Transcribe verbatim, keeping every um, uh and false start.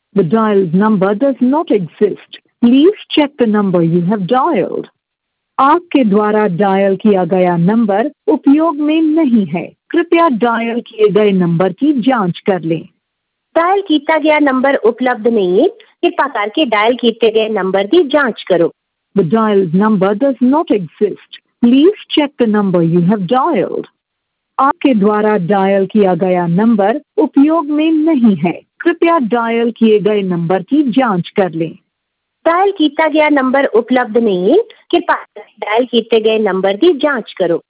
The dialed number does not exist. Please check the number you have dialed. आपके द्वारा dial किया गया number उपयोग में नहीं है। कृपया डायल किए गए नंबर की जांच कर लें। डायल किया गया नंबर उपलब्ध नहीं है, कृपा करके डायल किए गए नंबर की जांच करो। The dialed number does not exist. Please check the number you have dialed. आपके द्वारा डायल किया गया नंबर उपयोग में नहीं है। कृपया डायल किए गए नंबर की जांच कर लें। डायल किया गया नंबर उपलब्ध नहीं है, कृपा करके डायल किए गए नंबर की जांच करो।